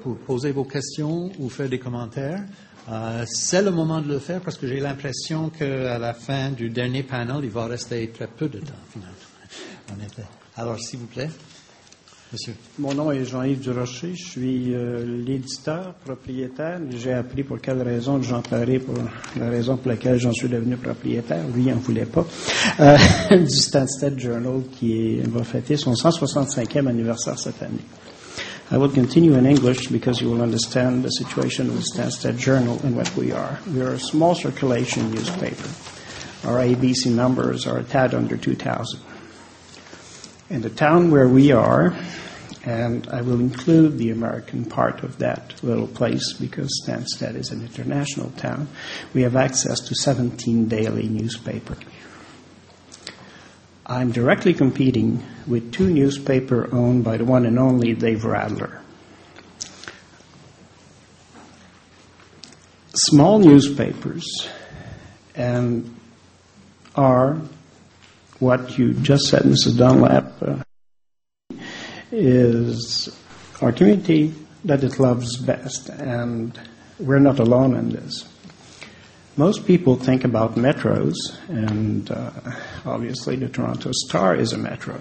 pour poser vos questions ou faire des commentaires. C'est le moment de le faire parce que j'ai l'impression qu'à la fin du dernier panel, il va rester très peu de temps, finalement. En effet. Alors, s'il vous plaît, monsieur. Mon nom est Jean-Yves Durocher. Je suis l'éditeur, propriétaire. J'ai appris pour quelle raison j'en parlerai, pour la raison pour laquelle j'en suis devenu propriétaire. Lui, il n'en voulait pas. Du Stansted Journal qui va fêter son 165e anniversaire cette année. I will continue in English because you will understand the situation of the Stansted Journal and what we are. We are a small circulation newspaper. Our ABC numbers are a tad under 2,000. In the town where we are, and I will include the American part of that little place because Stansted is an international town, we have access to 17 daily newspapers. I'm directly competing with two newspapers owned by the one and only Dave Radler. Small newspapers are what you just said, Mrs. Dunlap, is our community that it loves best, and we're not alone in this. Most people think about metros, and obviously the Toronto Star is a metro.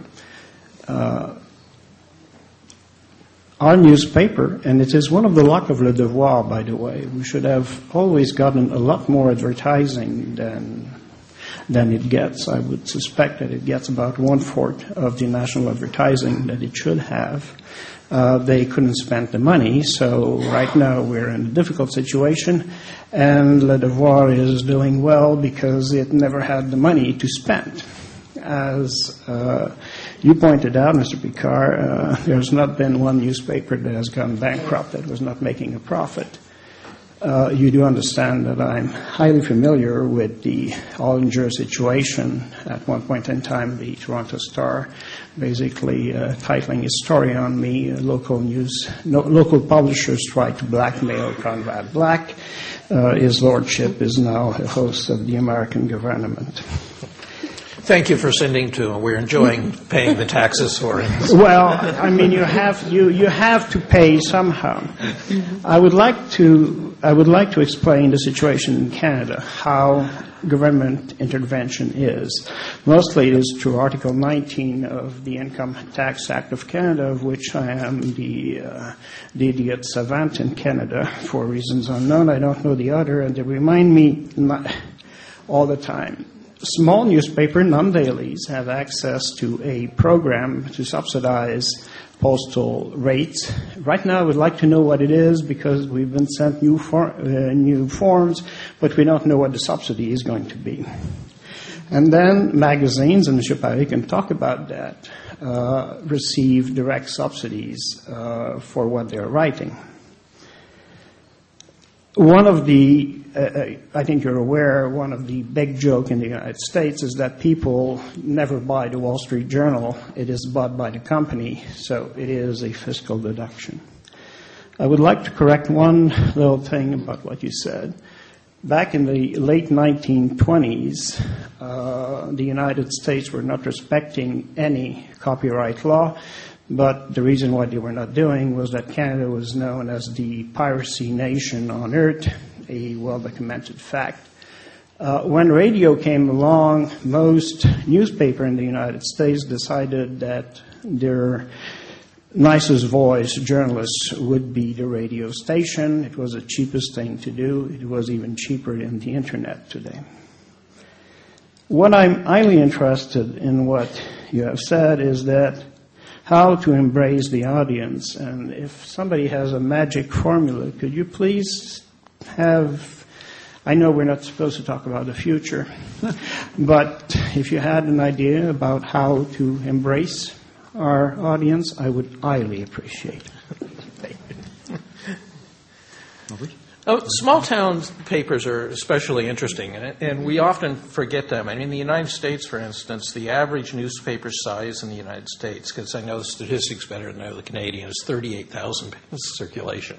Our newspaper, and it is one of the luck of Le Devoir, by the way, we should have always gotten a lot more advertising than it gets. I would suspect that it gets about 1/4 of the national advertising that it should have. They couldn't spend the money, so right now we're in a difficult situation, and Le Devoir is doing well because it never had the money to spend. As you pointed out, Mr. Picard, there's not been one newspaper that has gone bankrupt that was not making a profit. You do understand that I'm highly familiar with the Ollinger situation. At one point in time, the Toronto Star basically titling a story on me. Local publishers tried to blackmail Conrad Black. His lordship is now a host of the American government. Thank you for sending to him. We're enjoying paying the taxes for him. Well, I mean, you have to pay somehow. I would like to explain the situation in Canada, how government intervention is. Mostly it is through Article 19 of the Income Tax Act of Canada, of which I am the idiot savant in Canada for reasons unknown. I don't know the other, and they remind me all the time. Small newspaper, non-dailies, have access to a program to subsidize postal rates. Right now, I would like to know what it is because we've been sent new forms, but we don't know what the subsidy is going to be. And then magazines, and Mr. Paré can talk about that, receive direct subsidies for what they're writing. One of the, I think you're aware, one of the big joke in the United States is that people never buy the Wall Street Journal. It is bought by the company, so it is a fiscal deduction. I would like to correct one little thing about what you said. Back in the late 1920s, the United States were not respecting any copyright law. But the reason why they were not doing was that Canada was known as the piracy nation on earth, a well-documented fact. When radio came along, most newspapers in the United States decided that their nicest voice journalists would be the radio station. It was the cheapest thing to do. It was even cheaper than the Internet today. What I'm highly interested in what you have said is that how to embrace the audience. And if somebody has a magic formula, could you please have, I know we're not supposed to talk about the future, but if you had an idea about how to embrace our audience, I would highly appreciate it. Small town papers are especially interesting, and we often forget them. I mean, in the United States, for instance, the average newspaper size in the United States, because I know the statistics better than I know the Canadian, is 38,000 circulation.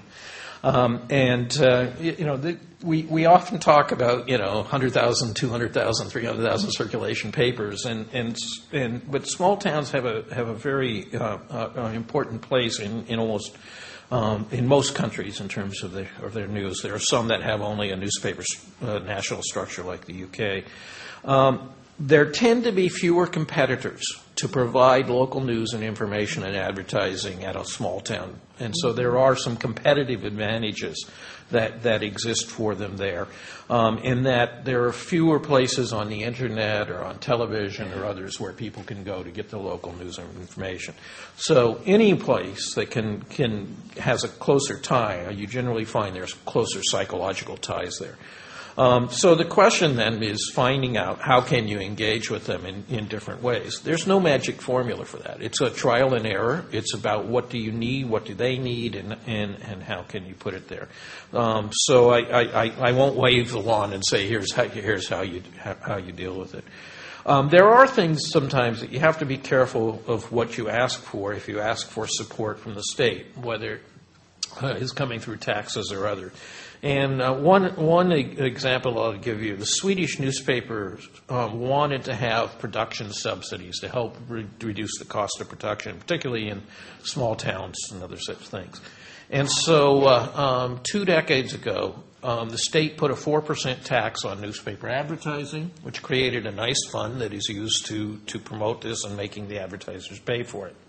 We often talk about 100,000, 200,000, 300,000 circulation papers, but small towns have a very important place in almost in most countries in terms of their news. There are some that have only a newspaper national structure like the UK. There tend to be fewer competitors to provide local news and information and advertising at a small town. And so there are some competitive advantages that exist for them there, in that there are fewer places on the internet or on television or others where people can go to get the local news and information. So any place that has a closer tie, you generally find there's closer psychological ties there. So the question then is finding out how can you engage with them in different ways. There's no magic formula for that. It's a trial and error. It's about what do you need, what do they need, and how can you put it there. So I won't wave the wand and say here's how you deal with it. There are things sometimes that you have to be careful of what you ask for if you ask for support from the state, whether it's coming through taxes or other. And one example I'll give you, the Swedish newspapers wanted to have production subsidies to help reduce the cost of production, particularly in small towns and other such things. And so 2 decades ago, the state put a 4% tax on newspaper advertising, which created a nice fund that is used to promote this and making the advertisers pay for it.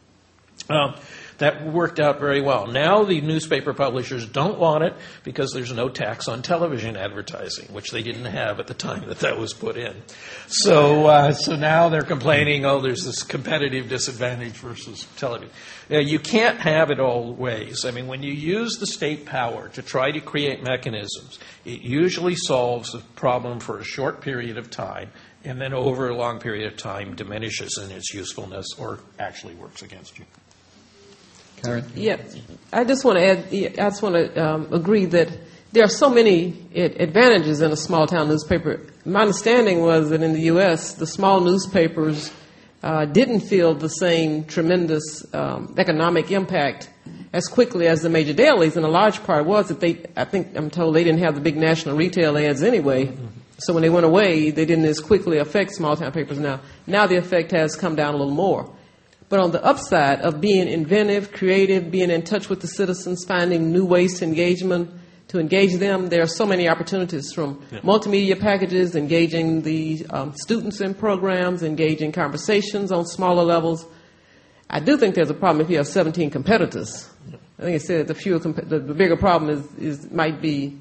That worked out very well. Now the newspaper publishers don't want it because there's no tax on television advertising, which they didn't have at the time that was put in. So now they're complaining, there's this competitive disadvantage versus television. You can't have it all ways. I mean, when you use the state power to try to create mechanisms, it usually solves the problem for a short period of time, and then over a long period of time diminishes in its usefulness or actually works against you. Karen? Yeah, I just want to add, I just want to agree that there are so many advantages in a small town newspaper. My understanding was that in the U.S., the small newspapers didn't feel the same tremendous economic impact as quickly as the major dailies, and a large part was that I'm told they didn't have the big national retail ads anyway. Mm-hmm. So when they went away, they didn't as quickly affect small town papers now. Now the effect has come down a little more. But on the upside of being inventive, creative, being in touch with the citizens, finding new ways to engage them, there are so many opportunities from multimedia packages, engaging the students in programs, engaging conversations on smaller levels. I do think there's a problem if you have 17 competitors. I think it said the bigger problem might be,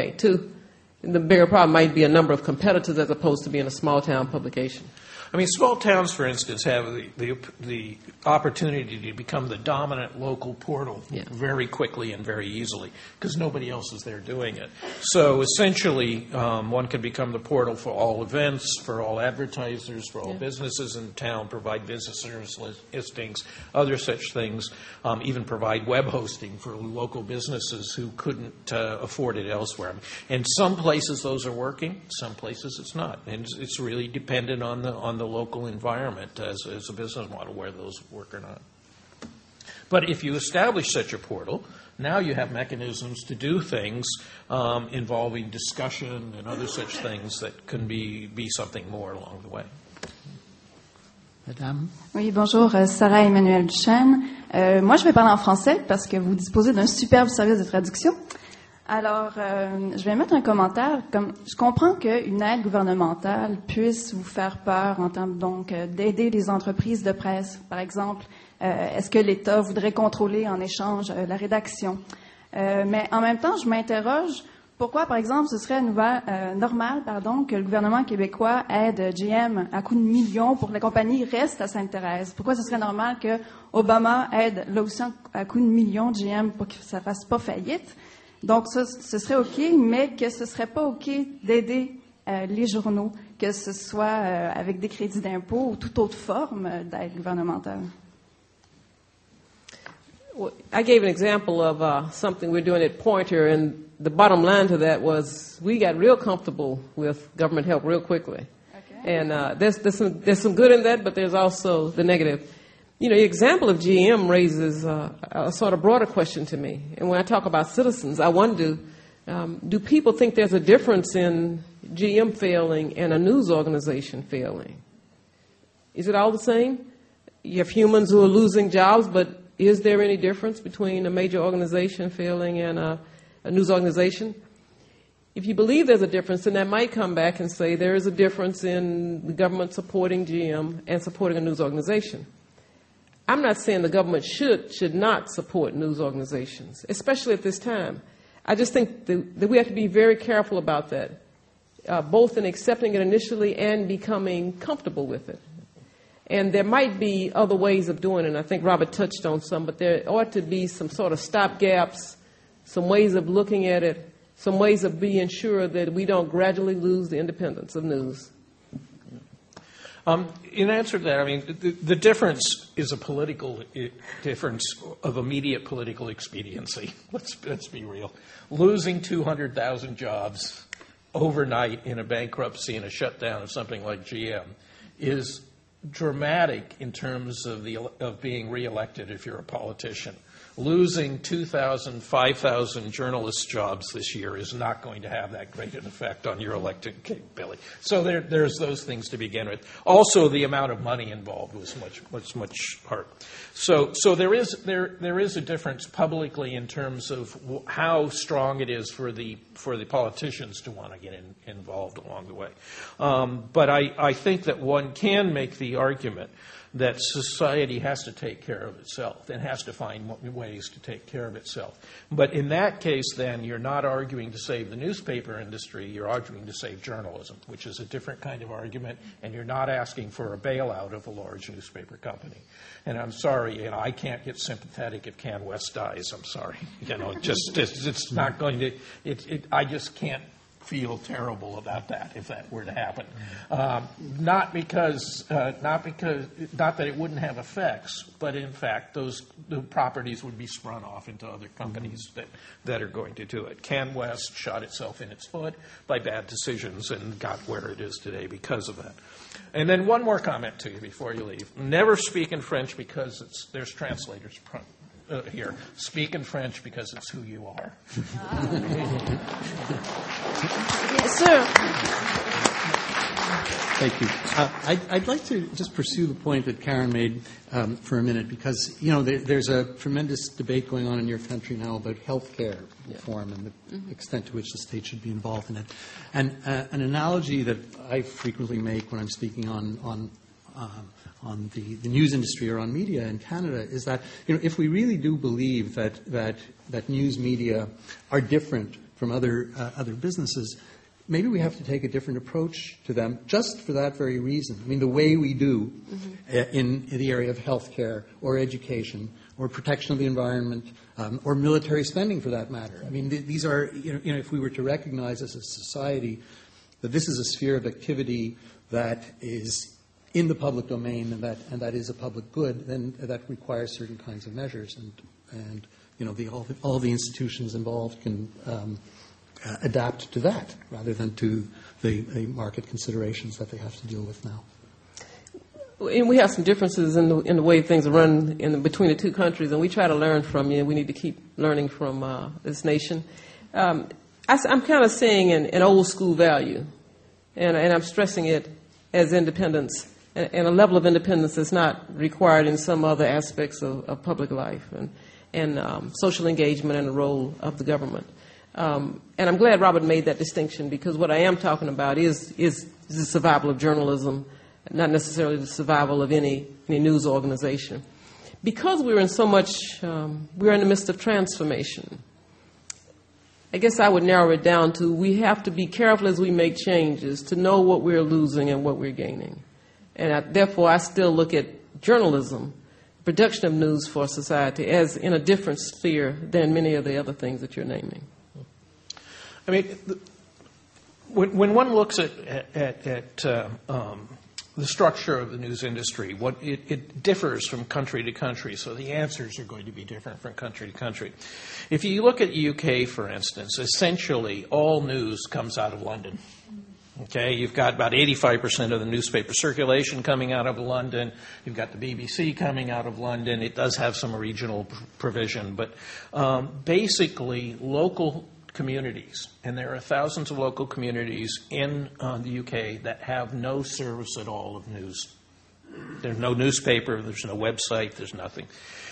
the bigger problem might be a number of competitors as opposed to being a small town publication. I mean, small towns, for instance, have the opportunity to become the dominant local portal very quickly and very easily because nobody else is there doing it. So essentially, one can become the portal for all events, for all advertisers, for all businesses in town, provide visitors listings, other such things, even provide web hosting for local businesses who couldn't afford it elsewhere. In some places, those are working. Some places, it's not. And it's really dependent on the local environment as a business model where those work or not. But if you establish such a portal, now you have mechanisms to do things involving discussion and other such things that can be something more along the way. Madame? Oui, bonjour, Sarah Emmanuelle Duchesne. Moi, je vais parler en français parce que vous disposez d'un superbe service de traduction. Alors, je vais mettre un commentaire. Je comprends qu'une aide gouvernementale puisse vous faire peur en termes d'aider les entreprises de presse. Par exemple, est-ce que l'État voudrait contrôler en échange la rédaction? Mais en même temps, je m'interroge pourquoi, par exemple, ce serait normal que le gouvernement québécois aide GM à coups de millions pour que la compagnie reste à Sainte-Thérèse. Pourquoi ce serait normal que Obama aide là aussi à coups de millions GM pour que ça ne fasse pas faillite? Donc, ça, ce serait OK, mais que ce ne serait pas OK d'aider les journaux, que ce soit avec des crédits d'impôt ou toute autre forme d'aide gouvernementale. Well, I gave an example of something we're doing at Pointer, and the bottom line to that was we got real comfortable with government help real quickly. Okay. And there's some good in that, but there's also the negative. You know, the example of GM raises a sort of broader question to me. And when I talk about citizens, I wonder, do people think there's a difference in GM failing and a news organization failing? Is it all the same? You have humans who are losing jobs, but is there any difference between a major organization failing and a news organization? If you believe there's a difference, then that might come back and say there is a difference in the government supporting GM and supporting a news organization. I'm not saying the government should not support news organizations, especially at this time. I just think that we have to be very careful about that, both in accepting it initially and becoming comfortable with it. And there might be other ways of doing it, and I think Robert touched on some, but there ought to be some sort of stopgaps, some ways of looking at it, some ways of being sure that we don't gradually lose the independence of news. In answer to that, I mean, the difference is a political difference of immediate political expediency. Let's be real. Losing 200,000 jobs overnight in a bankruptcy and a shutdown of something like GM is dramatic in terms of being reelected if you're a politician. Losing 2,000, 5,000 journalist jobs this year is not going to have that great an effect on your elected capability. So there's those things to begin with. Also, the amount of money involved was much harder. So there is a difference publicly in terms of how strong it is for the politicians to want to get involved along the way. But I think that one can make the argument that society has to take care of itself and has to find ways to take care of itself. But in that case, then, you're not arguing to save the newspaper industry, you're arguing to save journalism, which is a different kind of argument, and you're not asking for a bailout of a large newspaper company. And I'm sorry, I can't get sympathetic if CanWest dies. I'm sorry. It's not going to, I just can't feel terrible about that if that were to happen. Not that it wouldn't have effects, but in fact the properties would be spun off into other companies that are going to do it. CanWest shot itself in its foot by bad decisions and got where it is today because of that. And then one more comment to you before you leave. Never speak in French because there's translators here. Speak in French because it's who you are. Yes, sir. Thank you. I'd like to just pursue the point that Karen made for a minute because, there's a tremendous debate going on in your country now about health care reform and the extent to which the state should be involved in it. And an analogy that I frequently make when I'm speaking on the news industry or on media in Canada is that, if we really do believe that news media are different from other businesses, maybe we have to take a different approach to them just for that very reason. I mean, the way we do in the area of healthcare or education or protection of the environment or military spending for that matter. I mean, these are, if we were to recognize as a society that this is a sphere of activity that is in the public domain and that is a public good, then that requires certain kinds of measures. And all the institutions involved can adapt to that rather than to the market considerations that they have to deal with now. And we have some differences in the way things are run between the two countries, and we try to learn from you. We need to keep learning from this nation. I'm kind of seeing an old school value, and I'm stressing it as independence, and a level of independence that's not required in some other aspects of public life and social engagement and the role of the government. And I'm glad Robert made that distinction because what I am talking about is the survival of journalism, not necessarily the survival of any news organization. Because we're in we're in the midst of transformation. I guess I would narrow it down to we have to be careful as we make changes to know what we're losing and what we're gaining. And therefore, I still look at journalism, production of news for society, as in a different sphere than many of the other things that you're naming. I mean, when one looks at the structure of the news industry, it differs from country to country, so the answers are going to be different from country to country. If you look at the UK, for instance, essentially all news comes out of London. Okay, you've got about 85% of the newspaper circulation coming out of London. You've got the BBC coming out of London. It does have some regional provision, but basically local communities, and there are thousands of local communities in the UK that have no service at all of news. There's no newspaper, there's no website, there's nothing.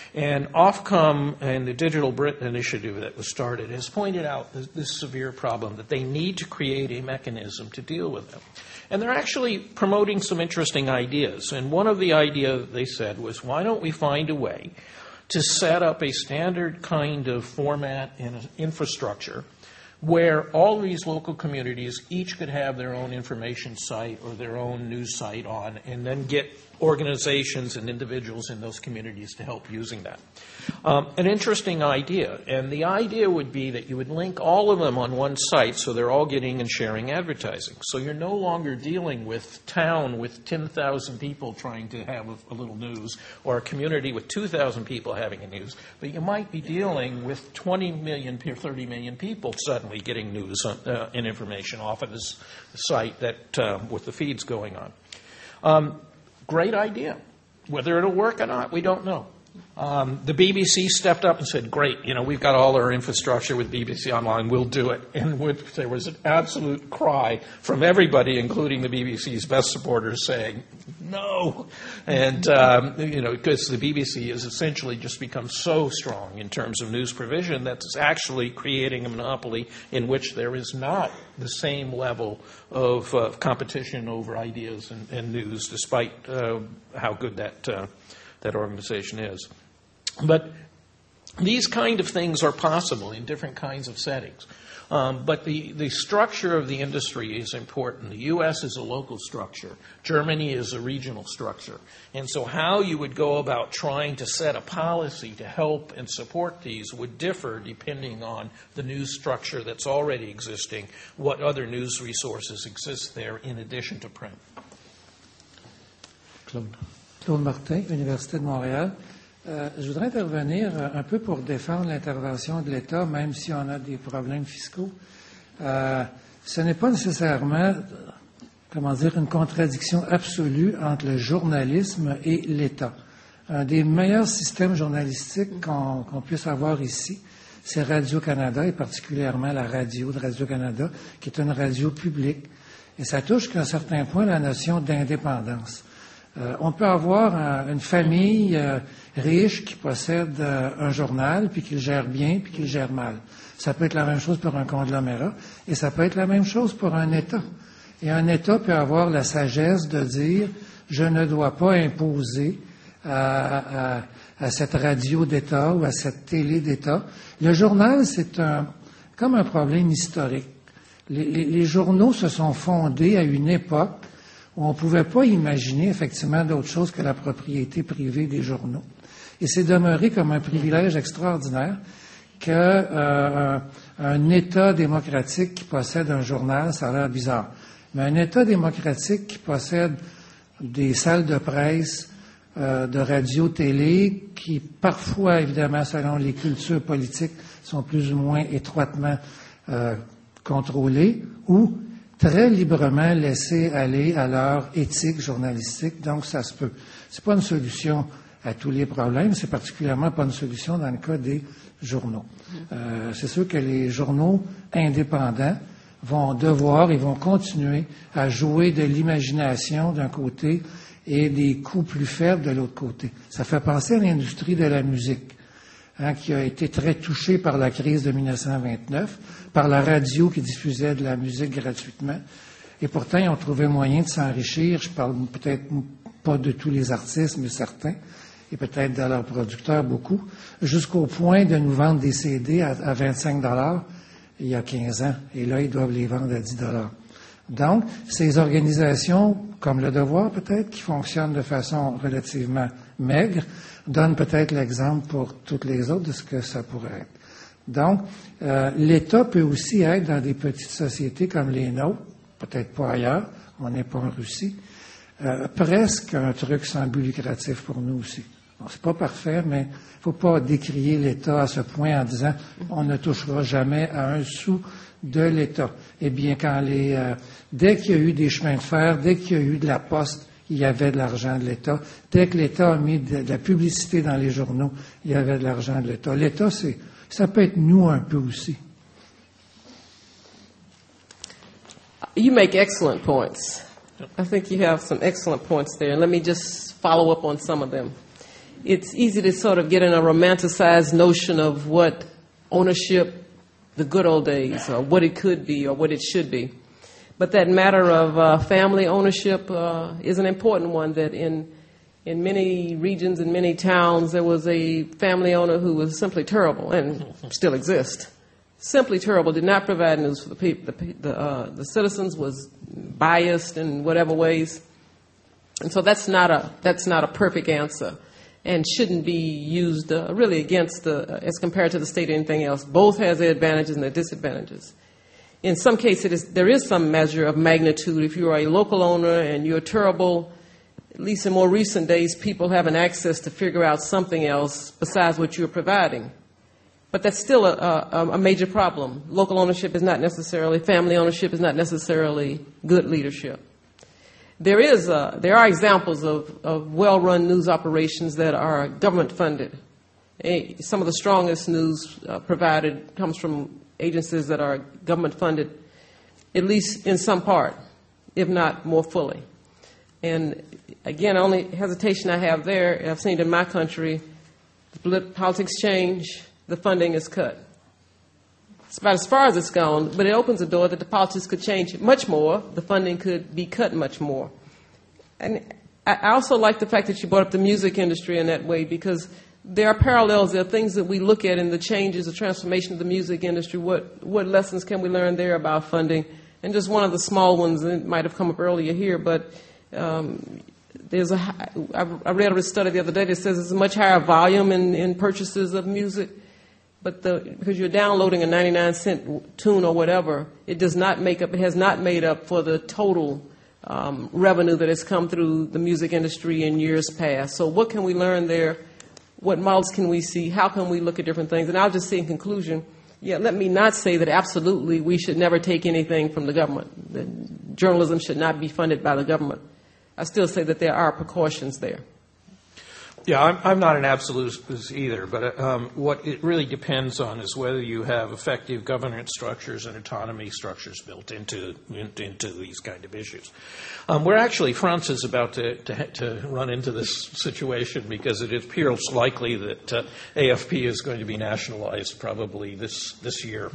And Ofcom and the Digital Britain initiative that was started has pointed out this severe problem, that they need to create a mechanism to deal with them. And they're actually promoting some interesting ideas. And one of the ideas they said was, why don't we find a way to set up a standard kind of format and infrastructure where all these local communities each could have their own information site or their own news site on, and then get organizations and individuals in those communities to help using that. An interesting idea, and the idea would be that you would link all of them on one site so they're all getting and sharing advertising. So you're no longer dealing with town with 10,000 people trying to have a little news, or a community with 2,000 people having a news, but you might be dealing with 20 million or 30 million people suddenly getting news and information off of this site that with the feeds going on. Great idea. Whether it'll work or not, we don't know. The BBC stepped up and said, great, we've got all our infrastructure with BBC Online, we'll do it. And there was an absolute cry from everybody, including the BBC's best supporters, saying, no. And, because the BBC has essentially just become so strong in terms of news provision that it's actually creating a monopoly in which there is not the same level of competition over ideas and news, despite how good that organization is. But these kind of things are possible in different kinds of settings. But the structure of the industry is important. The U.S. is a local structure. Germany is a regional structure. And so how you would go about trying to set a policy to help and support these would differ depending on the news structure that's already existing, what other news resources exist there in addition to print. Claude Martin, Université de Montréal. Je voudrais intervenir un peu pour défendre l'intervention de l'État, même si on a des problèmes fiscaux. Ce n'est pas nécessairement, une contradiction absolue entre le journalisme et l'État. Un des meilleurs systèmes journalistiques qu'on puisse avoir ici, c'est Radio-Canada, et particulièrement la radio de Radio-Canada, qui est une radio publique. Et ça touche qu'à un certain point la notion d'indépendance. On peut avoir une famille riche qui possède un journal, puis qui le gère bien, puis qui le gère mal. Ça peut être la même chose pour un conglomérat, et ça peut être la même chose pour un État. Et un État peut avoir la sagesse de dire « je ne dois pas imposer à cette radio d'État ou à cette télé d'État ». Le journal, c'est comme un problème historique. Les journaux se sont fondés à une époque où on ne pouvait pas imaginer effectivement d'autre chose que la propriété privée des journaux. Et c'est demeuré comme un privilège extraordinaire qu'un État démocratique qui possède un journal, ça a l'air bizarre, mais un État démocratique qui possède des salles de presse, de radio-télé, qui parfois, évidemment, selon les cultures politiques, sont plus ou moins étroitement contrôlées, ou très librement laissés aller à leur éthique journalistique. Donc, ça se peut. C'est pas une solution à tous les problèmes, c'est particulièrement pas une solution dans le cas des journaux. C'est sûr que les journaux indépendants vont devoir et vont continuer à jouer de l'imagination d'un côté et des coûts plus faibles de l'autre côté. Ça fait penser à l'industrie de la musique, qui a été très touchée par la crise de 1929, par la radio qui diffusait de la musique gratuitement. Et pourtant, ils ont trouvé moyen de s'enrichir. Je parle peut-être pas de tous les artistes, mais certains, et peut-être de leurs producteurs beaucoup, jusqu'au point de nous vendre des CD à 25 $ il y a 15 ans. Et là, ils doivent les vendre à 10 $. Donc, ces organisations, comme Le Devoir peut-être, qui fonctionnent de façon relativement maigre, donnent peut-être l'exemple pour toutes les autres de ce que ça pourrait être. Donc, l'État peut aussi être dans des petites sociétés comme les nôtres, peut-être pas ailleurs, on n'est pas en Russie, presque un truc sans but lucratif pour nous aussi. Bon, c'est pas parfait, mais il ne faut pas décrier l'État à ce point en disant on ne touchera jamais à un sou de l'État. Eh bien, dès qu'il y a eu des chemins de fer, dès qu'il y a eu de la poste, il y avait de l'argent de l'État. Dès que l'État a mis de la publicité dans les journaux, il y avait de l'argent de l'État. L'État, ça peut être nous un peu aussi. You make excellent points. I think you have some excellent points there. And let me just follow up on some of them. it's easy to sort of get in a romanticized notion of what ownership, the good old days, or what it could be, or what it should be. But that matter of family ownership is an important one. That in many regions, in many towns, there was a family owner who was simply terrible, and still exists. Simply terrible. Did not provide news for the people. The citizens, was biased in whatever ways, and so that's not a perfect answer, and shouldn't be used really against as compared to the state or anything else. Both has their advantages and their disadvantages. In some cases, there is some measure of magnitude. If you are a local owner and you're terrible, at least in more recent days, people have an access to figure out something else besides what you're providing. But that's still a major problem. Local ownership is not necessarily, family ownership is not necessarily good leadership. There are examples of well-run news operations that are government-funded. Some of the strongest news provided comes from agencies that are government-funded, at least in some part, if not more fully. And again, the only hesitation I have there, I've seen it in my country, politics change, the funding is cut. It's about as far as it's gone, but it opens the door that the politics could change much more, the funding could be cut much more. And I also like the fact that you brought up the music industry in that way, because there are parallels, there are things that we look at in the changes, the transformation of the music industry. What lessons can we learn there about funding? And just one of the small ones, and it might have come up earlier here, but I read a study the other day that says there's a much higher volume in purchases of music, but because you're downloading a 99-cent tune or whatever, it has not made up for the total revenue that has come through the music industry in years past. So what can we learn there? What models can we see? How can we look at different things? And I'll just say in conclusion, let me not say that absolutely we should never take anything from the government. That journalism should not be funded by the government. I still say that there are precautions there. Yeah, I'm not an absolutist either, but what it really depends on is whether you have effective governance structures and autonomy structures built into these kind of issues. We're actually, France is about to run into this situation because it appears likely that AFP is going to be nationalized probably this year,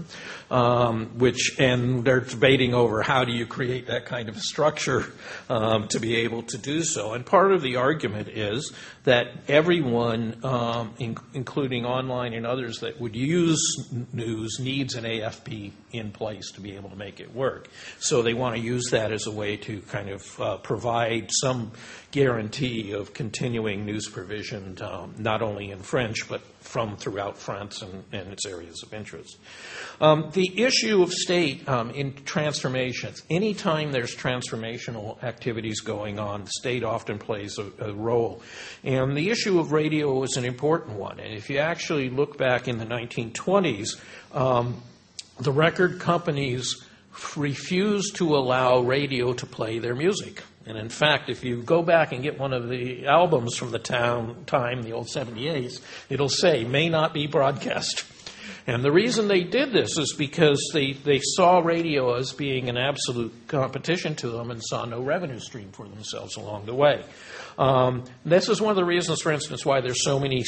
and they're debating over how do you create that kind of structure to be able to do so. And part of the argument is that everyone, including online and others that would use news, needs an AFP in place to be able to make it work. So they want to use that as a way to kind of provide some guarantee of continuing news provision, not only in French, but from throughout France and its areas of interest. The issue of state in transformations, anytime there's transformational activities going on, the state often plays a role. And the issue of radio is an important one. And if you actually look back in the 1920s, the record companies refused to allow radio to play their music. And in fact, if you go back and get one of the albums from the time, the old 78s, it'll say, may not be broadcast. And the reason they did this is because they saw radio as being an absolute competition to them and saw no revenue stream for themselves along the way. This is one of the reasons, for instance, why there's so many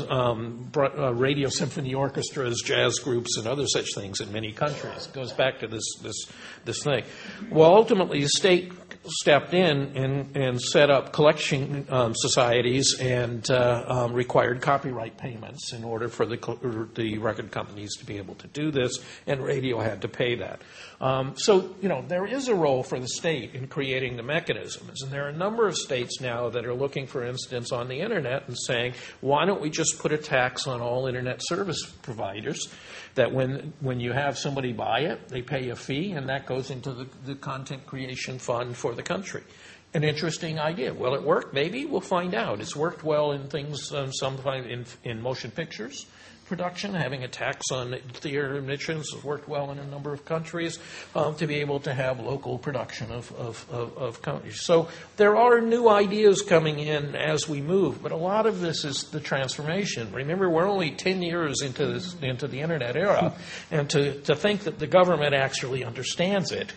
radio symphony orchestras, jazz groups, and other such things in many countries. It goes back to this thing. Well, ultimately, the state stepped in and set up collection societies and required copyright payments in order for the record companies to be able to do this, and radio had to pay that. So, there is a role for the state in creating the mechanisms, and there are a number of states now that are looking, for instance, on the Internet and saying, why don't we just put a tax on all Internet service providers that when you have somebody buy it, they pay a fee, and that goes into the content creation fund for the country. An interesting idea. Will it work? Maybe. We'll find out. It's worked well in things, in motion pictures production. Having a tax on theater admissions has worked well in a number of countries to be able to have local production of countries. So there are new ideas coming in as we move, but a lot of this is the transformation. Remember, we're only 10 years into the Internet era, and to think that the government actually understands it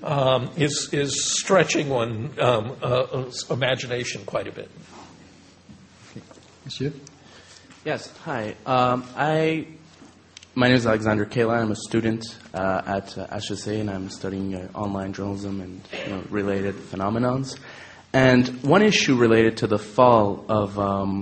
is stretching one's imagination quite a bit. Monsieur? Yes, hi. My name is Alexander Kayla. I'm a student at HSA, and I'm studying online journalism and related phenomenons. And one issue related to the fall of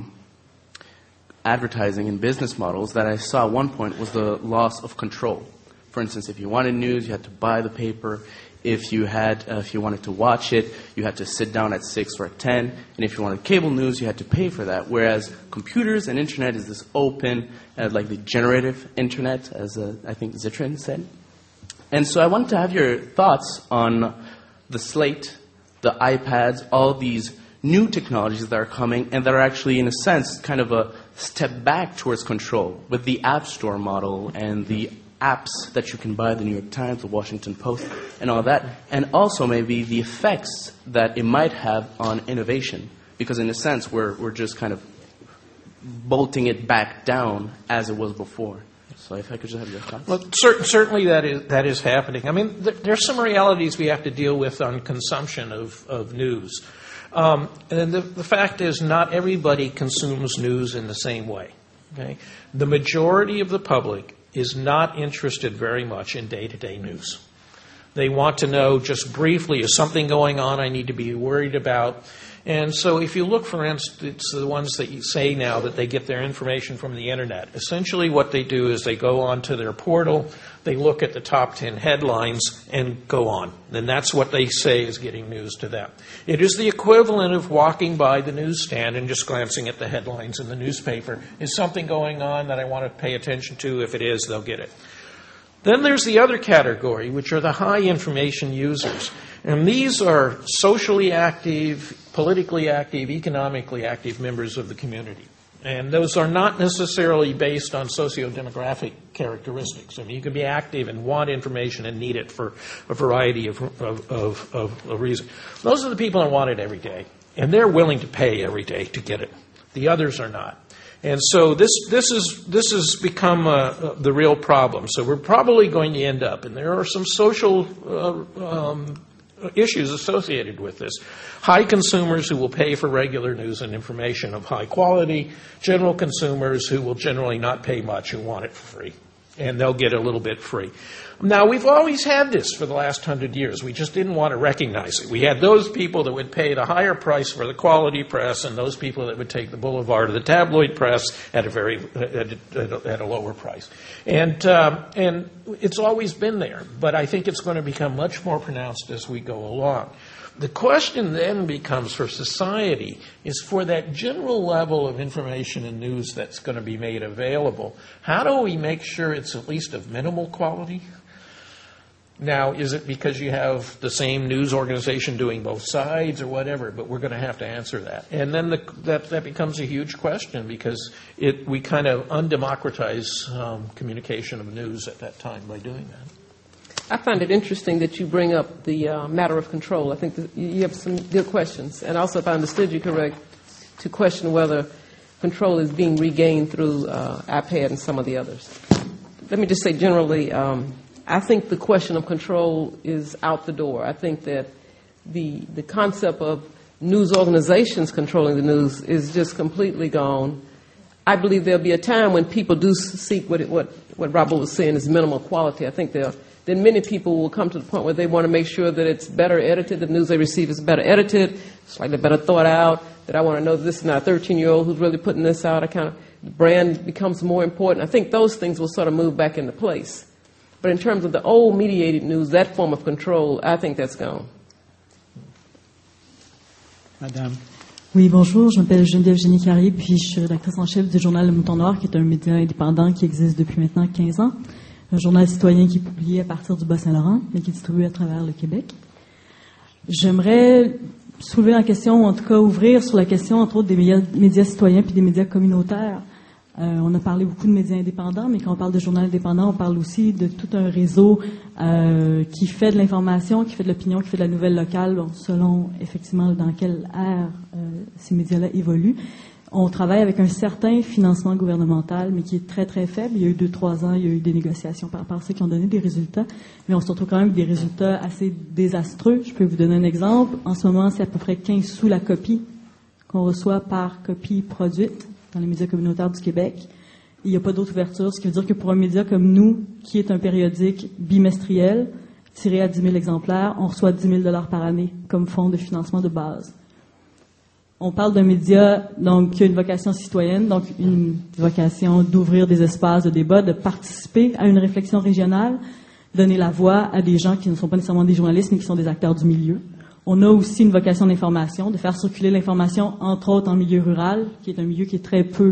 advertising and business models that I saw at one point was the loss of control. For instance, if you wanted news, you had to buy the paper. If you wanted to watch it, you had to sit down at 6 or at 10. And if you wanted cable news, you had to pay for that. Whereas computers and internet is this open, like the generative internet, as I think Zitrin said. And so I wanted to have your thoughts on the slate, the iPads, all these new technologies that are coming and that are actually, in a sense, kind of a step back towards control with the App Store model and the apps that you can buy, the New York Times, the Washington Post, and all that, and also maybe the effects that it might have on innovation, because in a sense we're just kind of bolting it back down as it was before. So if I could just have your thoughts. Well, certainly that is happening. I mean, there's some realities we have to deal with on consumption of news. And the fact is not everybody consumes news in the same way. Okay? The majority of the public is not interested very much in day-to-day news. They want to know just briefly, is something going on I need to be worried about? And so if you look, for instance, the ones that you say now that they get their information from the Internet, essentially what they do is they go onto their portal, they look at the top 10 headlines, and go on. And that's what they say is getting news to them. It is the equivalent of walking by the newsstand and just glancing at the headlines in the newspaper. Is something going on that I want to pay attention to? If it is, they'll get it. Then there's the other category, which are the high information users. And these are socially active, politically active, economically active members of the community. And those are not necessarily based on socio-demographic characteristics. I mean, you can be active and want information and need it for a variety of reasons. Those are the people that want it every day. And they're willing to pay every day to get it. The others are not. And so this has become the real problem. So we're probably going to end up, and there are some social issues associated with this. High consumers who will pay for regular news and information of high quality, general consumers who will generally not pay much, who want it for free. And they'll get a little bit free. Now, we've always had this for the last 100 years. We just didn't want to recognize it. We had those people that would pay the higher price for the quality press and those people that would take the boulevard of the tabloid press at a lower price. And it's always been there, but I think it's going to become much more pronounced as we go along. The question then becomes for society is for that general level of information and news that's going to be made available, how do we make sure it's at least of minimal quality? Now, is it because you have the same news organization doing both sides or whatever? But we're going to have to answer that. And then that becomes a huge question because we kind of undemocratize communication of news at that time by doing that. I find it interesting that you bring up the matter of control. I think that you have some good questions. And also, if I understood you correct, to question whether control is being regained through iPad and some of the others. Let me just say generally, I think the question of control is out the door. I think that the concept of news organizations controlling the news is just completely gone. I believe there'll be a time when people do seek what Robert was saying is minimal quality. I think then many people will come to the point where they want to make sure that it's better edited, the news they receive is better edited, slightly better thought out, that I want to know this is not a 13-year-old who's really putting this out. The brand becomes more important. I think those things will sort of move back into place. But in terms of the old mediated news, that form of control, I think that's gone. Madame. Oui, bonjour, je m'appelle Geneviève Génie-Carré, puis je suis rédactrice en chef du journal Le Mouton Noir, qui est un média indépendant qui existe depuis maintenant 15 ans. Un journal citoyen qui est publié à partir du Bas-Saint-Laurent, mais qui est distribué à travers le Québec. J'aimerais soulever la question, ou en tout cas ouvrir sur la question, entre autres, des médias citoyens puis des médias communautaires. On a parlé beaucoup de médias indépendants, mais quand on parle de journal indépendant, on parle aussi de tout un réseau qui fait de l'information, qui fait de l'opinion, qui fait de la nouvelle locale, selon effectivement dans quelle ère ces médias-là évoluent. On travaille avec un certain financement gouvernemental, mais qui est très, très faible. Il y a eu 2-3 ans, il y a eu des négociations par rapport à ça qui ont donné des résultats, mais on se retrouve quand même avec des résultats assez désastreux. Je peux vous donner un exemple. En ce moment, c'est à peu près 15 sous la copie qu'on reçoit par copie produite dans les médias communautaires du Québec. Il n'y a pas d'autre ouverture, ce qui veut dire que pour un média comme nous, qui est un périodique bimestriel, tiré à 10 000 exemplaires, on reçoit 10 000 $ par année comme fonds de financement de base. On parle d'un média donc, qui a une vocation citoyenne, donc une vocation d'ouvrir des espaces de débat, de participer à une réflexion régionale, donner la voix à des gens qui ne sont pas nécessairement des journalistes, mais qui sont des acteurs du milieu. On a aussi une vocation d'information, de faire circuler l'information, entre autres en milieu rural, qui est un milieu qui est très peu,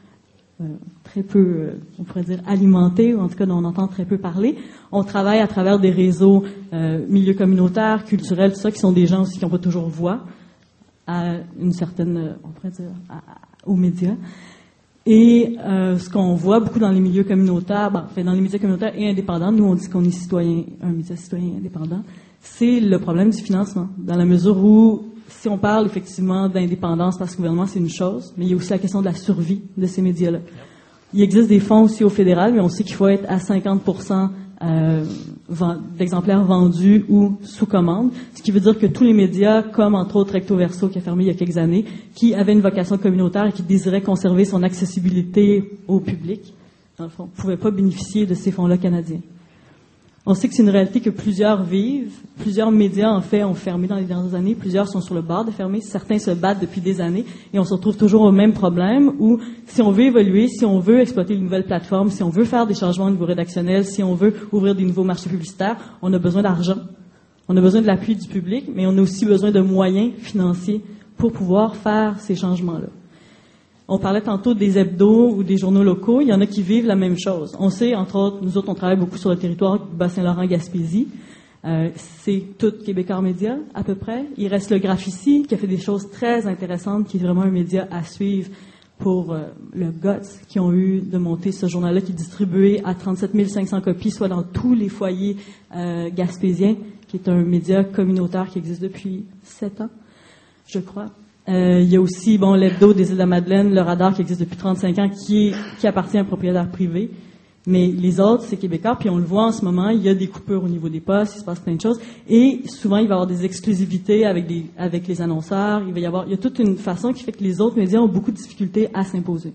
on pourrait dire, alimenté, ou en tout cas dont on entend très peu parler. On travaille à travers des réseaux milieux communautaires, culturels, tout ça, qui sont des gens aussi qui n'ont pas toujours voix à une certaine, on pourrait dire, aux médias. Et ce qu'on voit beaucoup dans les milieux communautaires, dans les médias communautaires et indépendants, nous on dit qu'on est citoyen, un média citoyen indépendant, c'est le problème du financement, dans la mesure où si on parle effectivement d'indépendance par ce gouvernement, c'est une chose, mais il y a aussi la question de la survie de ces médias-là. Il existe des fonds aussi au fédéral, mais on sait qu'il faut être à 50% d'exemplaires vendus ou sous commande, ce qui veut dire que tous les médias, comme entre autres Recto Verso qui a fermé il y a quelques années, qui avaient une vocation communautaire et qui désiraient conserver son accessibilité au public, dans le fond, ne pouvaient pas bénéficier de ces fonds-là canadiens. On sait que c'est une réalité que plusieurs vivent. Plusieurs médias, en fait, ont fermé dans les dernières années. Plusieurs sont sur le bord de fermer. Certains se battent depuis des années. Et on se retrouve toujours au même problème où, si on veut évoluer, si on veut exploiter une nouvelle plateforme, si on veut faire des changements au niveau rédactionnel, si on veut ouvrir des nouveaux marchés publicitaires, on a besoin d'argent. On a besoin de l'appui du public, mais on a aussi besoin de moyens financiers pour pouvoir faire ces changements-là. On parlait tantôt des hebdos ou des journaux locaux. Il y en a qui vivent la même chose. On sait, entre autres, nous autres, on travaille beaucoup sur le territoire du Bas-Saint-Laurent-Gaspésie. C'est tout Québécois Média, à peu près. Il reste le Graphici, qui a fait des choses très intéressantes, qui est vraiment un média à suivre pour le GOTS, qui ont eu de monter ce journal-là, qui est distribué à 37 500 copies, soit dans tous les foyers gaspésiens, qui est un média communautaire qui existe depuis 7 ans, je crois. Il y a aussi l'hebdo des Îles-de-la-Madeleine, le Radar qui existe depuis 35 ans, qui appartient à un propriétaire privé. Mais les autres, c'est québécois, puis on le voit en ce moment, il y a des coupures au niveau des postes, il se passe plein de choses. Et souvent, il va y avoir des exclusivités avec les annonceurs. Il y a toute une façon qui fait que les autres médias ont beaucoup de difficultés à s'imposer.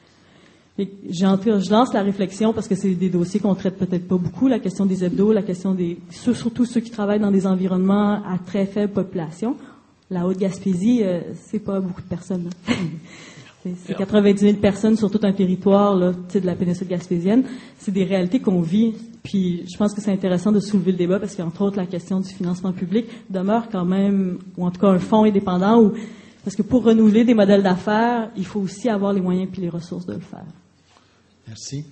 Je lance la réflexion parce que c'est des dossiers qu'on traite peut-être pas beaucoup, la question des hebdos, la question surtout ceux qui travaillent dans des environnements à très faible population. La Haute-Gaspésie, c'est pas beaucoup de personnes. C'est 90 000 personnes sur tout un territoire là, de la péninsule gaspésienne. C'est des réalités qu'on vit. Puis je pense que c'est intéressant de soulever le débat parce qu'entre autres, la question du financement public demeure quand même, ou en tout cas un fonds indépendant. Parce que pour renouveler des modèles d'affaires, il faut aussi avoir les moyens puis les ressources de le faire. Merci.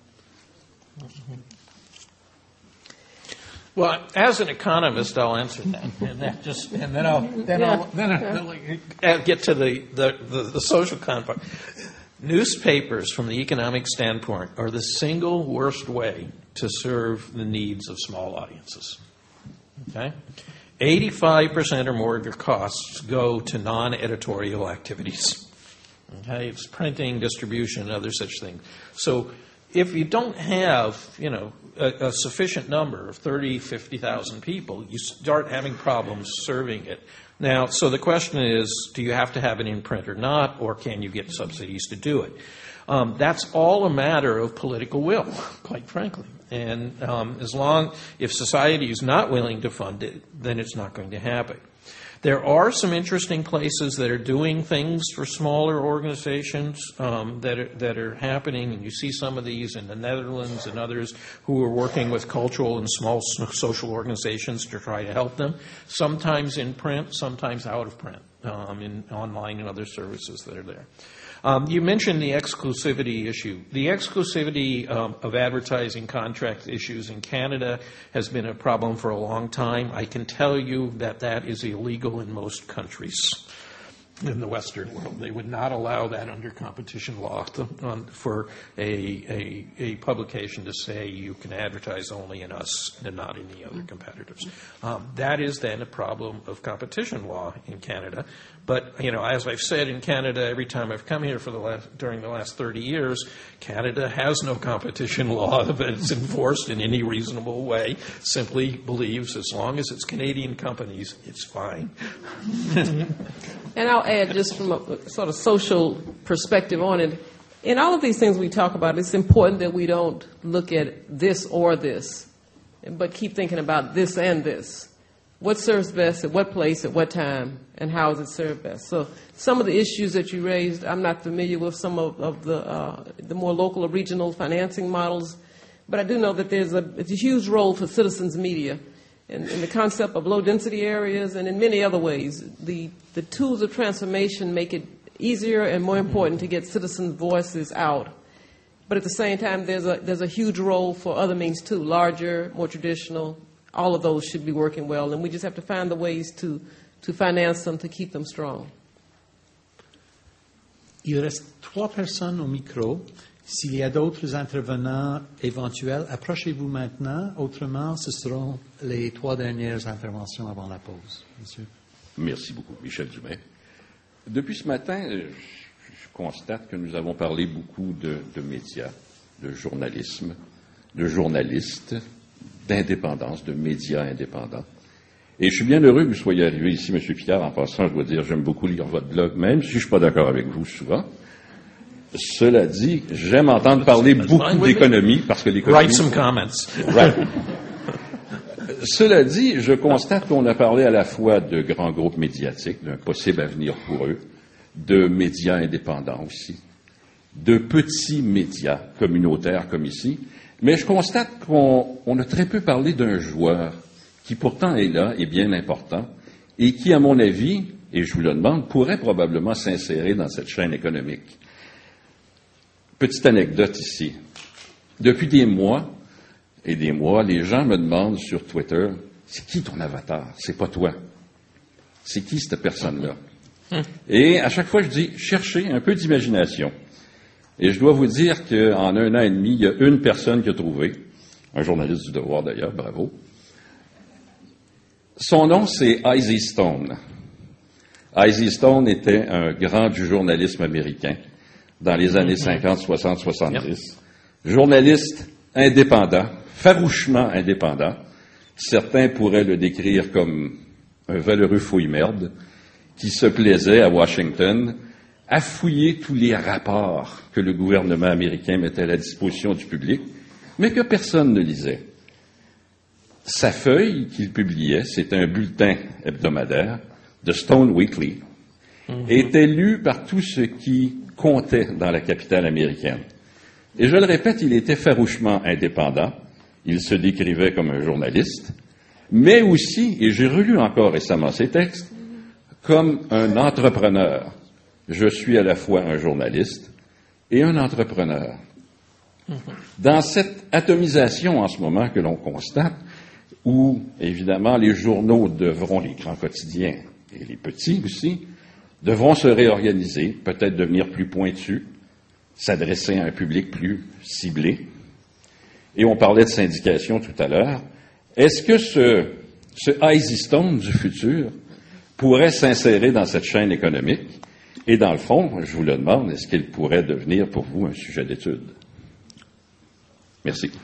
Well, as an economist, I'll answer that, and then I'll get to the social component. Newspapers, from the economic standpoint, are the single worst way to serve the needs of small audiences. Okay, 85% or more of your costs go to non-editorial activities. Okay, it's printing, distribution, other such things. So if you don't have, a sufficient number of 30, 50,000 people, you start having problems serving it. Now, so the question is, do you have to have it in print or not, or can you get subsidies to do it? That's all a matter of political will, quite frankly. And if society is not willing to fund it, then it's not going to happen. There are some interesting places that are doing things for smaller organizations that are happening, and you see some of these in the Netherlands and others who are working with cultural and small social organizations to try to help them, sometimes in print, sometimes out of print, in online and other services that are there. You mentioned the exclusivity issue. The exclusivity of advertising contract issues in Canada has been a problem for a long time. I can tell you that is illegal in most countries in the Western world. They would not allow that under competition law for a publication to say you can advertise only in us and not in the other competitors. That is then a problem of competition law in Canada. But, as I've said in Canada, every time I've come here during the last 30 years, Canada has no competition law that is enforced in any reasonable way, simply believes as long as it's Canadian companies, it's fine. And I'll I'll add just from a sort of social perspective on it. In all of these things we talk about, it's important that we don't look at this or this, but keep thinking about this and this. What serves best at what place, at what time, and how is it served best? So some of the issues that you raised, I'm not familiar with some of the more local or regional financing models, but I do know that it's a huge role for citizens media in the concept of low-density areas and in many other ways. The tools of transformation make it easier and more important to get citizens' voices out. But at the same time, there's a huge role for other means too, larger, more traditional. All of those should be working well, and we just have to find the ways to finance them, to keep them strong. Il reste 3 personnes au micro. S'il y a d'autres intervenants éventuels, approchez-vous maintenant. Autrement, ce seront les 3 dernières interventions avant la pause. Monsieur. Merci beaucoup, Michel Dumais. Depuis ce matin, je constate que nous avons parlé beaucoup de médias, de journalisme, de journalistes, d'indépendance, de médias indépendants. Et je suis bien heureux que vous soyez arrivé ici, M. Picard. En passant, je dois dire, j'aime beaucoup lire votre blog, même si je ne suis pas d'accord avec vous souvent. Cela dit, j'aime entendre parler beaucoup d'économie, parce que l'économie... Write some comments. Right. Cela dit, je constate qu'on a parlé à la fois de grands groupes médiatiques, d'un possible avenir pour eux, de médias indépendants aussi, de petits médias communautaires comme ici, mais je constate qu'on a très peu parlé d'un joueur qui pourtant est là, est bien important, et qui, à mon avis, et je vous le demande, pourrait probablement s'insérer dans cette chaîne économique. Petite anecdote ici. Depuis des mois, les gens me demandent sur Twitter, c'est qui ton avatar? C'est pas toi. C'est qui cette personne-là? Et à chaque fois, je dis, cherchez un peu d'imagination. Et je dois vous dire qu'en 1 an et demi, il y a une personne qui a trouvé, un journaliste du Devoir d'ailleurs, bravo. Son nom, c'est Izzy Stone. Izzy Stone était un grand du journalisme américain dans les années 50, 60, 70. Journaliste indépendant, farouchement indépendant. Certains pourraient le décrire comme un valeureux fouille-merde qui se plaisait à Washington à fouiller tous les rapports que le gouvernement américain mettait à la disposition du public, mais que personne ne lisait. Sa feuille qu'il publiait, c'était un bulletin hebdomadaire, The Stone Weekly, était lu par tous ceux qui comptaient dans la capitale américaine. Et je le répète, il était farouchement indépendant. Il se décrivait comme un journaliste, mais aussi, et j'ai relu encore récemment ses textes, comme un entrepreneur. Je suis à la fois un journaliste et un entrepreneur. Dans cette atomisation en ce moment que l'on constate, où, évidemment, les journaux devront, les grands quotidiens et les petits aussi, devront se réorganiser, peut-être devenir plus pointus, s'adresser à un public plus ciblé. Et on parlait de syndication tout à l'heure. Est-ce que ce Izzy Stone du futur pourrait s'insérer dans cette chaîne économique? Et dans le fond, je vous le demande, est-ce qu'il pourrait devenir pour vous un sujet d'étude? Merci.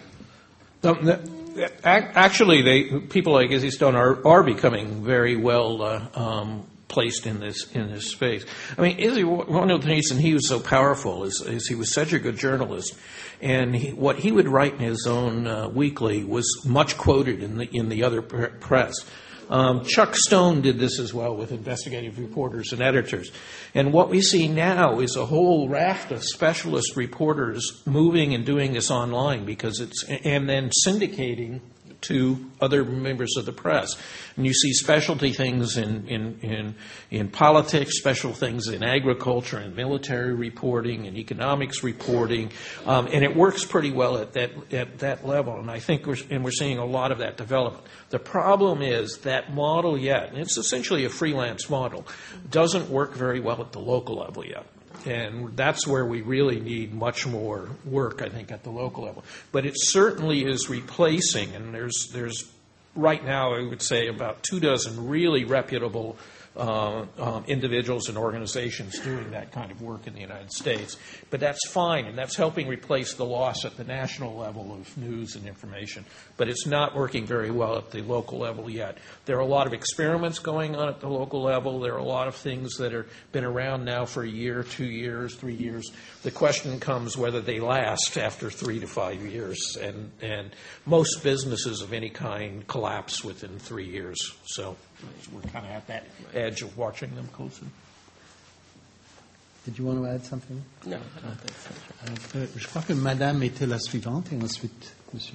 Actually, people like Izzy Stone are becoming very well placed in this space. I mean, Izzy, one of the reasons he was so powerful is he was such a good journalist, and what he would write in his own weekly was much quoted in the other press. Chuck Stone did this as well with investigative reporters and editors. And what we see now is a whole raft of specialist reporters moving and doing this online and then syndicating to other members of the press. And you see specialty things in politics, special things in agriculture and military reporting and economics reporting, and it works pretty well at that level. And I think we're seeing a lot of that development. The problem is that model yet, and it's essentially a freelance model, doesn't work very well at the local level yet. And that's where we really need much more work, I think, at the local level. But it certainly is replacing, and there's right now, I would say, about 24 really reputable individuals and organizations doing that kind of work in the United States. But that's fine, and that's helping replace the loss at the national level of news and information. But it's not working very well at the local level yet. There are a lot of experiments going on at the local level. There are a lot of things that have been around now for a year, 2 years, 3 years. The question comes whether they last after 3 to 5 years. And most businesses of any kind collapse within 3 years. So we're kind of at that edge of watching them closely. Did you want to add something? No, I don't think so. Je crois que Madame était la suivante et ensuite Monsieur.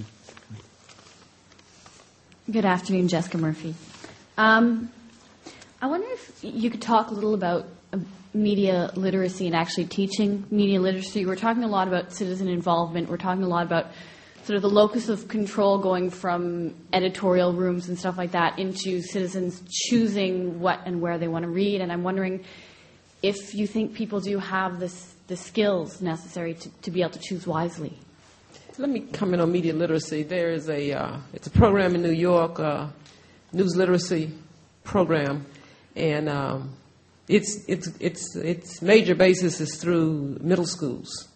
Good afternoon, Jessica Murphy. I wonder if you could talk a little about media literacy and actually teaching media literacy. We're talking a lot about citizen involvement. We're talking a lot about sort of the locus of control going from editorial rooms and stuff like that into citizens choosing what and where they want to read. And I'm wondering if you think people do have the skills necessary to be able to choose wisely. Let me comment on media literacy. There is it's a program in New York, news literacy program, and its major basis is through middle schools.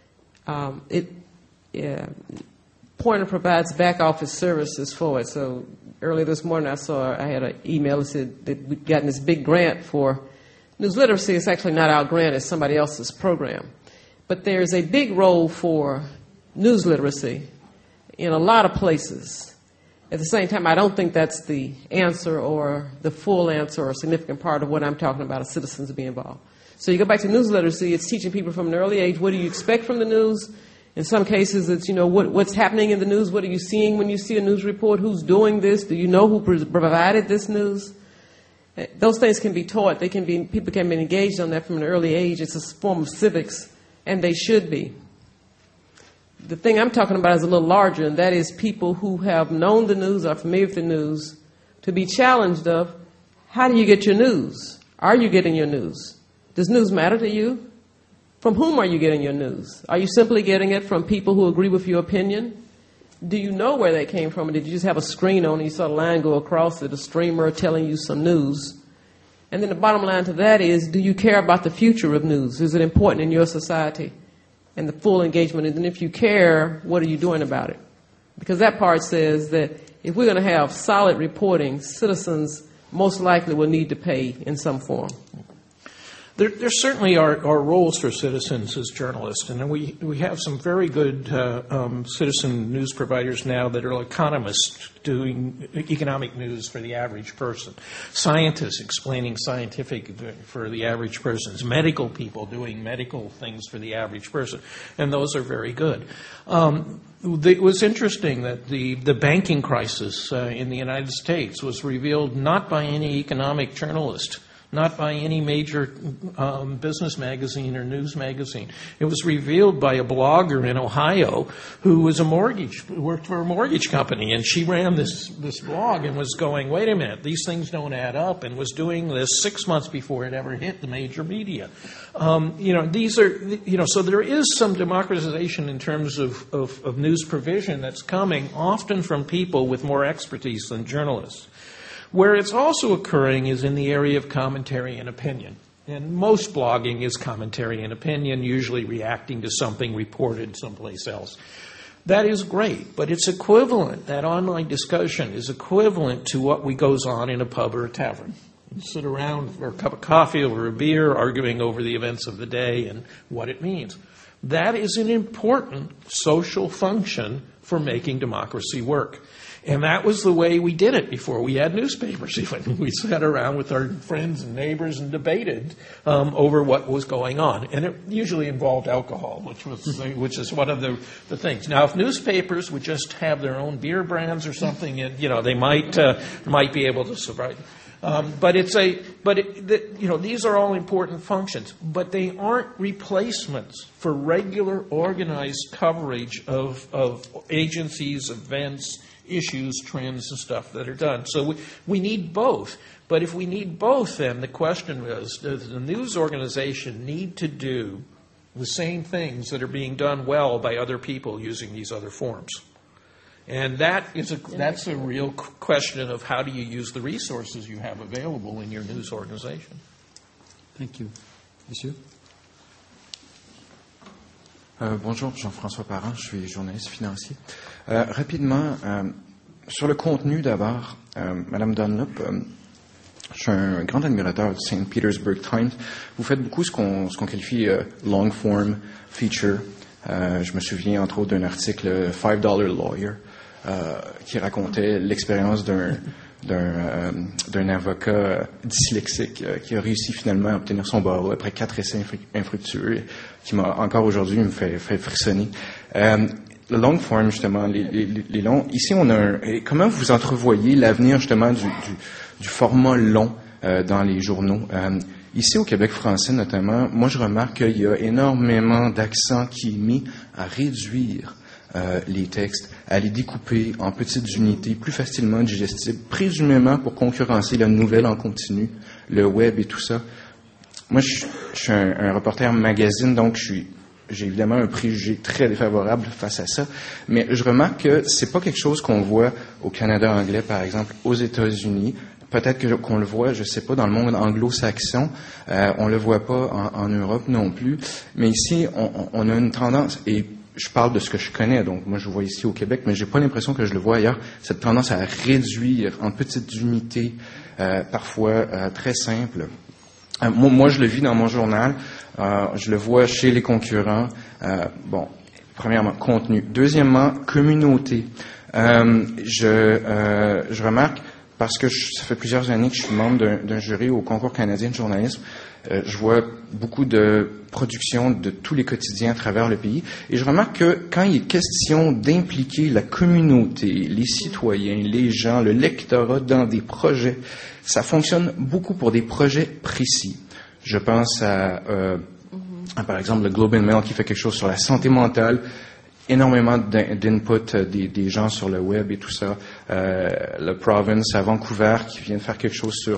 Pointer provides back office services for it. So earlier this morning I had an email that said that we'd gotten this big grant for news literacy. It's actually not our grant, it's somebody else's program. But there's a big role for news literacy in a lot of places. At the same time, I don't think that's the answer or the full answer or a significant part of what I'm talking about, as citizens to be involved. So you go back to news literacy, it's teaching people from an early age, what do you expect from the news? In some cases, it's, what's happening in the news, what are you seeing when you see a news report, who's doing this, do you know who provided this news? Those things can be taught, people can be engaged on that from an early age. It's a form of civics, and they should be. The thing I'm talking about is a little larger, and that is people who have known the news, are familiar with the news, to be challenged of, how do you get your news? Are you getting your news? Does news matter to you? From whom are you getting your news? Are you simply getting it from people who agree with your opinion? Do you know where they came from? Or did you just have a screen on and you saw the line go across it, a streamer telling you some news? And then the bottom line to that is, do you care about the future of news? Is it important in your society? And the full engagement. And if you care, what are you doing about it? Because that part says that if we're going to have solid reporting, citizens most likely will need to pay in some form. There certainly are roles for citizens as journalists, and we have some very good citizen news providers now that are economists doing economic news for the average person, scientists explaining scientific for the average person, medical people doing medical things for the average person, and those are very good. It was interesting that the banking crisis in the United States was revealed not by any economic journalist, not by any major business magazine or news magazine. It was revealed by a blogger in Ohio who was worked for a mortgage company, and she ran this blog and was going, wait a minute, these things don't add up, and was doing this 6 months before it ever hit the major media. These are, so there is some democratization in terms of news provision that's coming, often from people with more expertise than journalists. Where it's also occurring is in the area of commentary and opinion. And most blogging is commentary and opinion, usually reacting to something reported someplace else. That is great, but it's equivalent, that online discussion is equivalent to what goes on in a pub or a tavern. You sit around for a cup of coffee over a beer, arguing over the events of the day and what it means. That is an important social function for making democracy work. And that was the way we did it before we had newspapers. Even we sat around with our friends and neighbors and debated over what was going on. And it usually involved alcohol, which is one of the things. Now, if newspapers would just have their own beer brands or something, they might be able to survive. These are all important functions, but they aren't replacements for regular organized coverage of agencies, events, issues, trends, and stuff that are done. So we need both. But if we need both, then the question is, does the news organization need to do the same things that are being done well by other people using these other forms? And that's a real question of how do you use the resources you have available in your news organization. Thank you. Monsieur? Bonjour, Jean-François Parent, je suis journaliste financier. Rapidement, sur le contenu d'abord, Madame Dunlop, je suis un grand admirateur du St. Petersburg Times. Vous faites beaucoup ce qu'on qualifie long form feature. Je me souviens entre autres d'un article $5 Lawyer qui racontait l'expérience d'un avocat dyslexique qui a réussi finalement à obtenir son barreau après 4 essais infructueux, qui m'a encore aujourd'hui me fait frissonner. Le long form, justement, les longs. Ici, on a comment vous entrevoyez l'avenir, justement, du format long dans les journaux? Ici, au Québec français, notamment, moi, je remarque qu'il y a énormément d'accent qui est mis à réduire les textes, à les découper en petites unités plus facilement digestibles, présumément pour concurrencer la nouvelle en continu, le web et tout ça. Moi, je suis un reporter magazine, donc j'ai évidemment un préjugé très défavorable face à ça, mais je remarque que c'est pas quelque chose qu'on voit au Canada anglais, par exemple, aux États-Unis. Peut-être qu'on le voit, je sais pas, dans le monde anglo-saxon. On le voit pas en Europe non plus. Mais ici, on a une tendance, et je parle de ce que je connais, donc moi je vois ici au Québec, mais j'ai pas l'impression que je le vois ailleurs, cette tendance à réduire en petites unités, parfois très simples. Moi, je le vis dans mon journal, je le vois chez les concurrents. Bon, premièrement, contenu. Deuxièmement, communauté. Je remarque, parce que ça fait plusieurs années que je suis membre d'un jury au Concours canadien de journalisme, je vois beaucoup de productions de tous les quotidiens à travers le pays, et je remarque que quand il est question d'impliquer la communauté, les citoyens, les gens, le lectorat dans des projets, ça fonctionne beaucoup pour des projets précis. Je pense à par exemple, le Globe and Mail qui fait quelque chose sur la santé mentale, énormément d'input des gens sur le web et tout ça. Le Province à Vancouver qui vient de faire quelque chose sur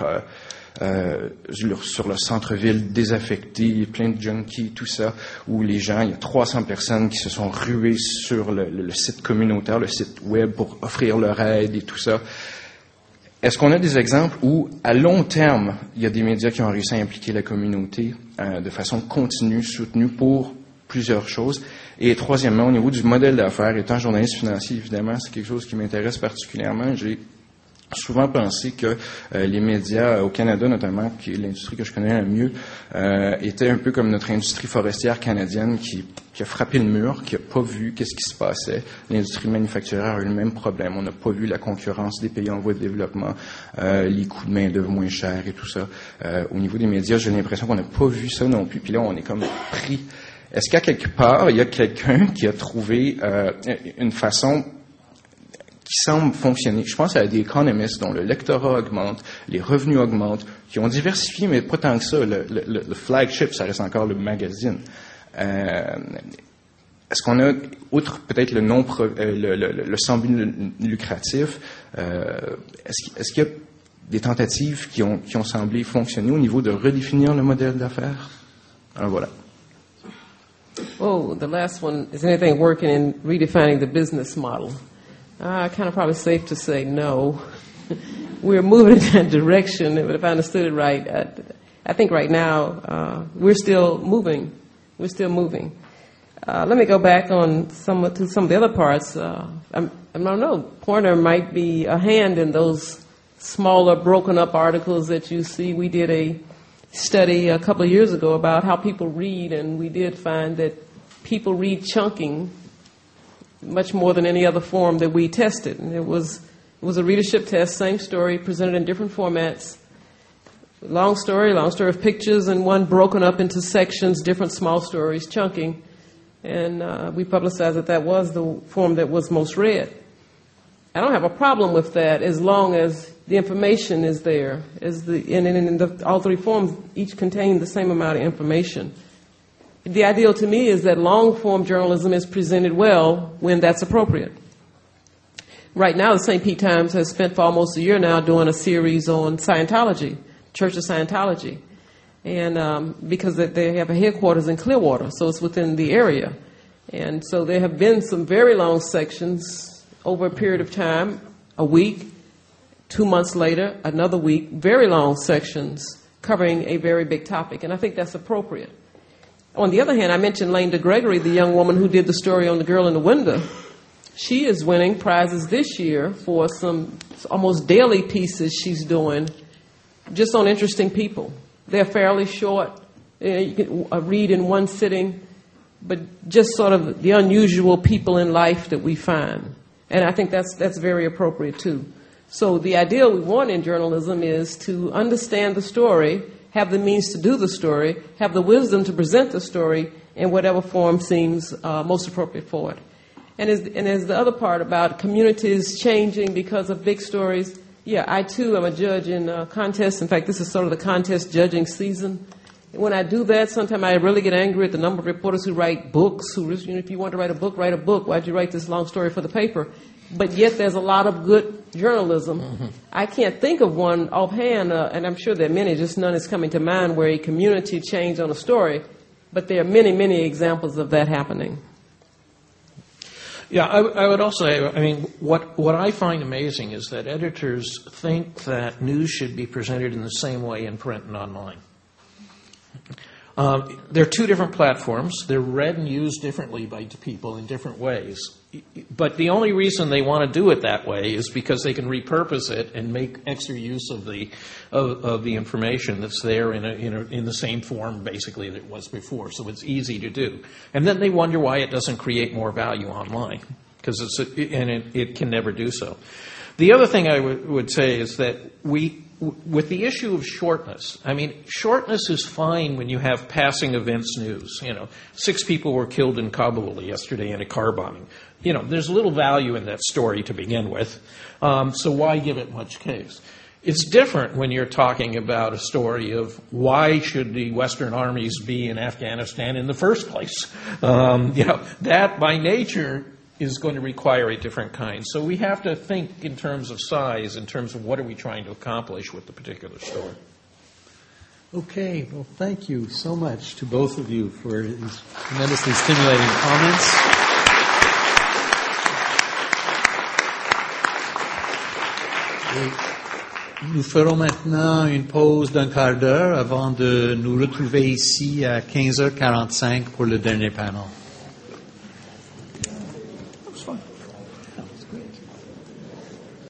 sur le centre-ville désaffecté, plein de junkies, tout ça, où les gens, il y a 300 personnes qui se sont ruées sur le site communautaire, le site web pour offrir leur aide et tout ça. Est-ce qu'on a des exemples où, à long terme, il y a des médias qui ont réussi à impliquer la communauté de façon continue, soutenue pour plusieurs choses? Et troisièmement, au niveau du modèle d'affaires, étant journaliste financier, évidemment, c'est quelque chose qui m'intéresse particulièrement. J'ai souvent pensé que les médias au Canada, notamment, qui est l'industrie que je connais le mieux, était un peu comme notre industrie forestière canadienne qui a frappé le mur, qui n'a pas vu qu'est-ce qui se passait. L'industrie manufacturière a eu le même problème. On n'a pas vu la concurrence des pays en voie de développement, les coûts de main-d'œuvre moins chers et tout ça. Au niveau des médias, j'ai l'impression qu'on n'a pas vu ça non plus. Puis là, on est comme pris. Est-ce qu'à quelque part, il y a quelqu'un qui a trouvé une façon qui semble fonctionner? Je pense à des économistes dont le lectorat augmente, les revenus augmentent, qui ont diversifié, mais pas tant que ça. Le flagship, ça reste encore le magazine. Est-ce qu'on a, outre peut-être le sans but lucratif, est-ce qu'il y a des tentatives qui ont semblé fonctionner au niveau de redéfinir le modèle d'affaires? Alors voilà. Oh, the last one, is anything working in redefining the business model? Kind of probably safe to say no. We're moving in that direction, but if I understood it right, I think right now we're still moving. We're still moving. Let me go back on some of the other parts. I don't know. Pointer might be a hand in those smaller, broken up articles that you see. We did a study a couple of years ago about how people read, and we did find that people read chunking much more than any other form that we tested. And it was a readership test, same story, presented in different formats. Long story of pictures, and one broken up into sections, different small stories, chunking. And we publicized that was the form that was most read. I don't have a problem with that as long as the information is there. All three forms each contain the same amount of information. The ideal to me is that long-form journalism is presented well when that's appropriate. Right now, the St. Pete Times has spent for almost a year now doing a series on Scientology, Church of Scientology. And because they have a headquarters in Clearwater, so it's within the area. And so there have been some very long sections over a period of time, a week, 2 months later, another week, very long sections covering a very big topic, and I think that's appropriate. On the other hand, I mentioned Lane Gregory, the young woman who did the story on The Girl in the Window. She is winning prizes this year for some almost daily pieces she's doing just on interesting people. They're fairly short. You can read in one sitting, but just sort of the unusual people in life that we find. And I think that's very appropriate, too. So the ideal we want in journalism is to understand the story, have the means to do the story, have the wisdom to present the story in whatever form seems most appropriate for it. And as the other part about communities changing because of big stories, yeah, I too am a judge in contests. In fact, this is sort of the contest judging season. When I do that, sometimes I really get angry at the number of reporters who write books, if you want to write a book, write a book. Why'd you write this long story for the paper? But yet there's a lot of good journalism. Mm-hmm. I can't think of one offhand, and I'm sure there are many, just none is coming to mind, where a community changed on a story. But there are many, many examples of that happening. Yeah, I would also say, I mean, what I find amazing is that editors think that news should be presented in the same way in print and online. They're two different platforms. They're read and used differently by people in different ways. But the only reason they want to do it that way is because they can repurpose it and make extra use of the information that's there in the same form, basically, that it was before. So it's easy to do. And then they wonder why it doesn't create more value online, because it can never do so. The other thing I would say is that with the issue of shortness, I mean, shortness is fine when you have passing events news. 6 people were killed in Kabul yesterday in a car bombing. There's little value in that story to begin with, so why give it much case? It's different when you're talking about a story of why should the Western armies be in Afghanistan in the first place. That by nature is going to require a different kind. So we have to think in terms of size, in terms of what are we trying to accomplish with the particular story. Okay, well, thank you so much to both of you for these tremendously stimulating comments. Et nous ferons maintenant une pause d'1 quart d'heure avant de nous retrouver ici à 15h45 pour le dernier panel. That was fun. That was great.